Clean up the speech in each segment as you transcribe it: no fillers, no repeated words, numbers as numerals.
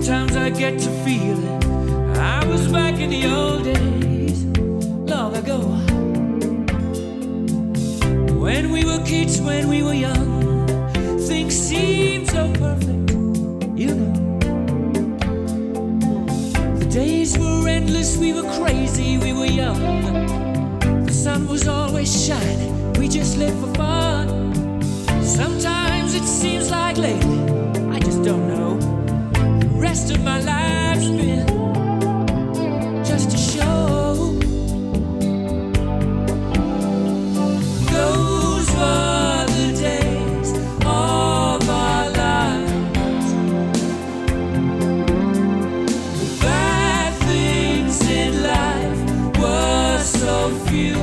Sometimes I get to feeling I was back in the old days, long ago, when we were kids, when we were young. Things seemed so perfect, you know. The days were endless, we were crazy, we were young. The sun was always shining, we just lived for fun. Sometimes it seems like lately, I just don't know, the rest of my life's been just a show. Those were the days of our lives. The bad things in life were so few.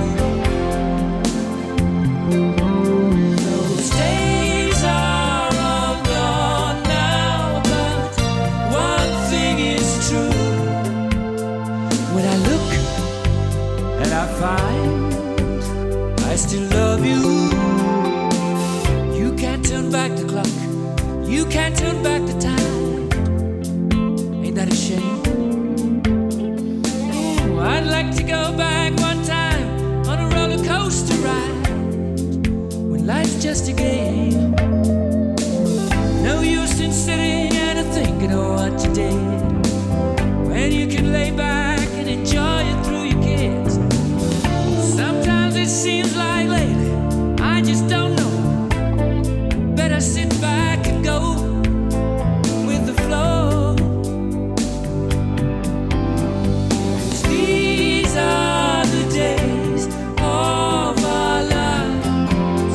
Those days are all gone now, but one thing is true. When I look and I find I still love you, you can't turn back the clock, you can't turn back the time. Ain't that a shame? Oh, I'd like to go back one time on a roller coaster ride, when life's just a game. No use in sitting and thinking of what you did, when you can lay back and enjoy it through your kids. Sometimes it seems like lately, I just don't know, better sit back and go with the flow. 'Cause these are the days of our lives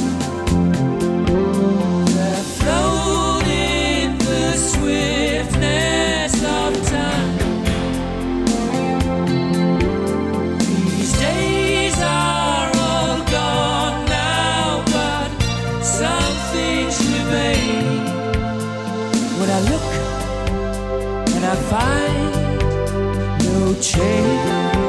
that float in the swiftness of time. These days are all gone now, but some things remain. When I look and I find no change.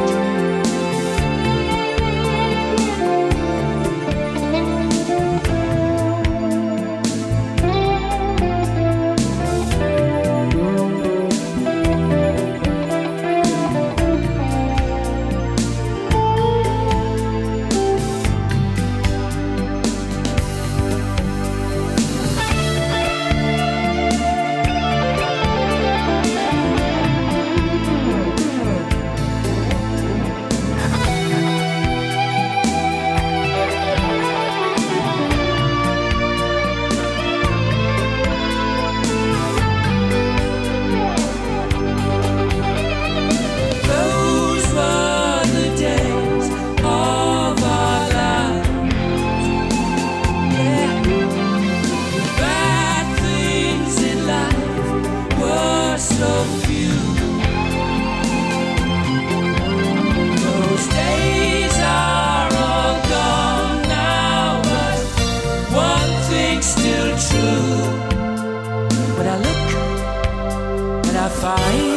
Those were the days of our lives. Yeah. The bad things in life were so few. Those days are all gone now, but one thing's still true. When I look and I find